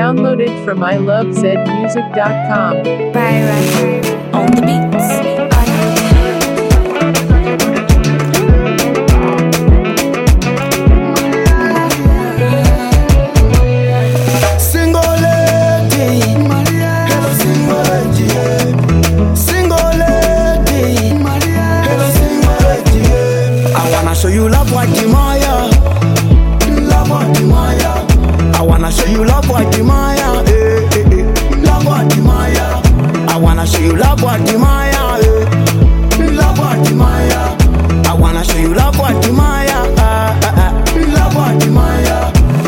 Downloaded from ilovezmusic.com. Byron on the beats. Show you love what Maya, love what Maya. I wanna show you love what Maya, love what Maya. I wanna show you love what Maya, love what Maya. I wanna show you love what Maya, love what Maya.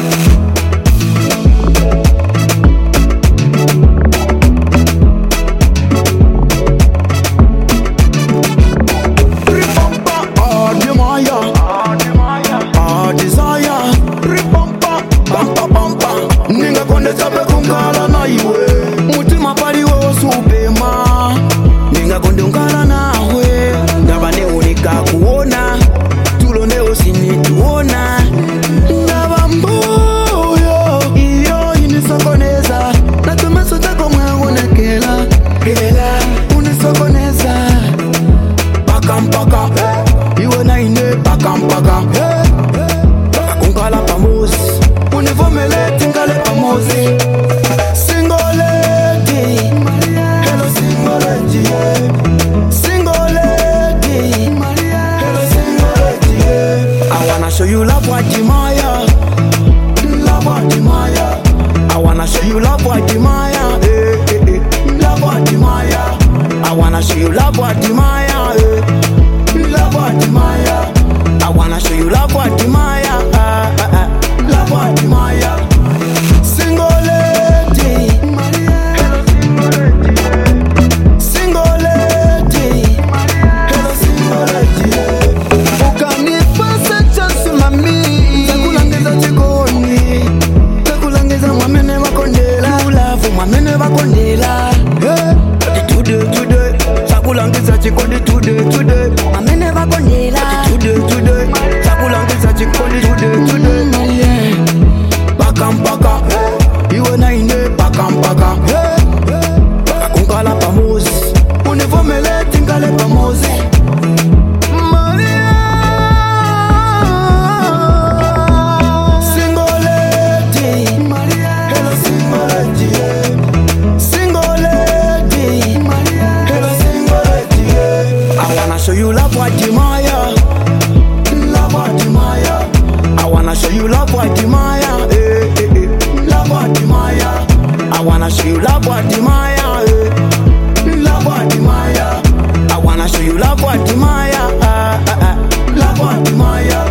Show you love what Maya, love what Maya. I wanna show you love what Maya, love what Maya. I wanna show you love what Maya, love what Maya. I wanna show you love what Maya, love what Maya. Single lady, single lady, hello single lady. Amene vakondela pakampaka iwe naine pakampaka kunkala pamozi univomele tingale pamozi show you love what Maya, love what Maya. I wanna show you love what Maya, love what Maya. I wanna show you love what Maya, love what Maya. I wanna show you love what Maya, love what Maya.